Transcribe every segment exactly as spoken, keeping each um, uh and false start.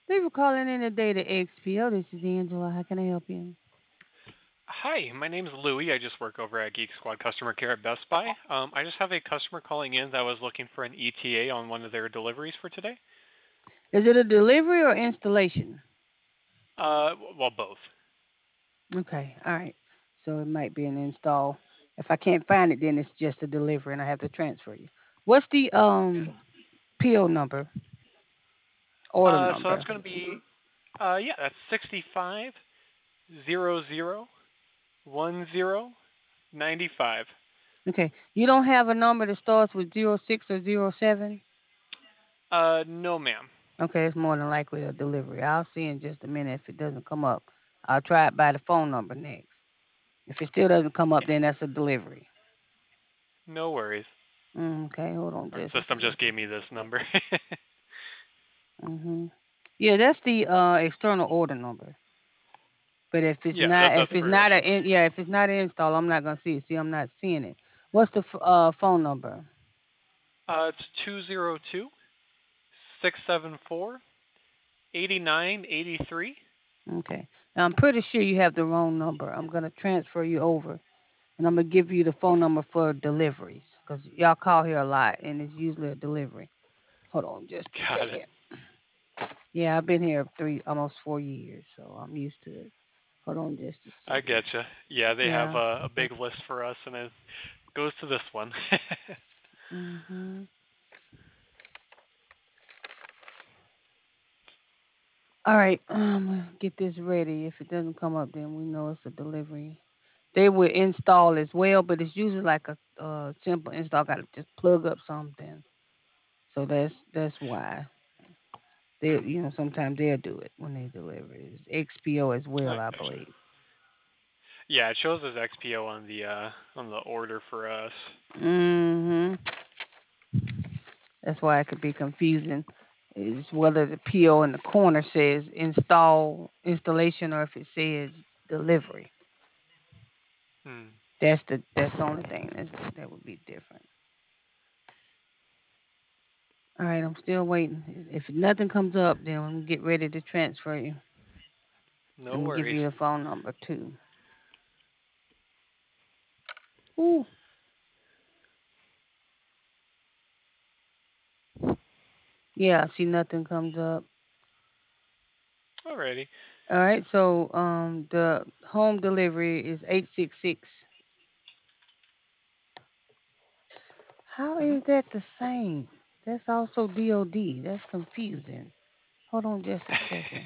Thank you for calling in today to X P O. This is Angela. How can I help you? Hi, my name's Louie. I just work over at Geek Squad Customer Care at Best Buy. Um, I just have a customer calling in that was looking for an E T A on one of their deliveries for today. Is it a delivery or installation? Uh, well, both. Okay, all right. So it might be an install. If I can't find it, then it's just a delivery, and I have to transfer you. What's the um P O number, order Uh, so that's number? going to be, uh, yeah, that's sixty-five zero zero one zero ninety five. Okay, you don't have a number that starts with zero six or zero seven. Uh, no, ma'am. Okay, it's more than likely a delivery. I'll see in just a minute if it doesn't come up. I'll try it by the phone number next. If it still doesn't come up, Yeah, then that's a delivery. no worries. Mm, okay, hold on Our just a system just second. gave me this number. hmm Yeah, that's the uh external order number. But if it's yeah, that, not, that's if it's for us. not a, in, yeah, if it's not an install, I'm not gonna see it. See, I'm not seeing it. What's the f- uh phone number? Uh, it's two zero two six seven four eighty nine eighty three. Okay, now I'm pretty sure you have the wrong number. I'm gonna transfer you over, and I'm gonna give you the phone number for deliveries, cause y'all call here a lot, and it's usually a delivery. Hold on, just a Got it. second. Yeah, I've been here three, almost four years, so I'm used to it. Hold on, just a I second. getcha. Yeah, they have Yeah. a, a big list for us, and it goes to this one. Mhm. All right, um, get this ready. If it doesn't come up, then we know it's a delivery. They will install as well, but it's usually like a uh, simple install. Got to just plug up something. So that's that's why they, Hmm. you know, sometimes they'll do it when they deliver. It's X P O as I well, I gotcha. believe. Yeah, it shows as X P O on the uh on the order for us. hmm That's why it could be confusing. Is whether the P O in the corner says install installation or if it says delivery. Hmm. That's the that's the only thing that's, that would be different. All right, I'm still waiting. If nothing comes up, then I'm gonna get ready to transfer you. No I'm gonna give worries. you the phone number too. Ooh, yeah. See, nothing comes up. Alrighty. All right, so um, the home delivery is eight six six. How Mhm. is that the same? That's also D O D. That's confusing. Hold on just a second.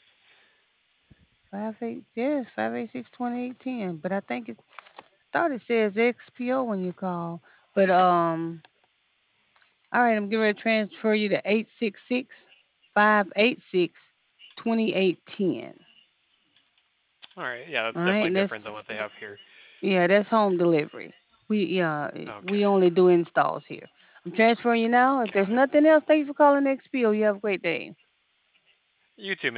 Five eight yes, five eight six twenty eight ten. But I think it thought it says X P O when you call. But um all right, I'm getting ready to transfer you to eight six six five eight six twenty eight ten. All right. Yeah, that's All right, definitely and different that's than what they have here. yeah, that's home delivery. We yeah, eh, Okay. we only do installs here. I'm transferring you now. If there's Got it. nothing else, thank you for calling X P O. You have a great day. You too,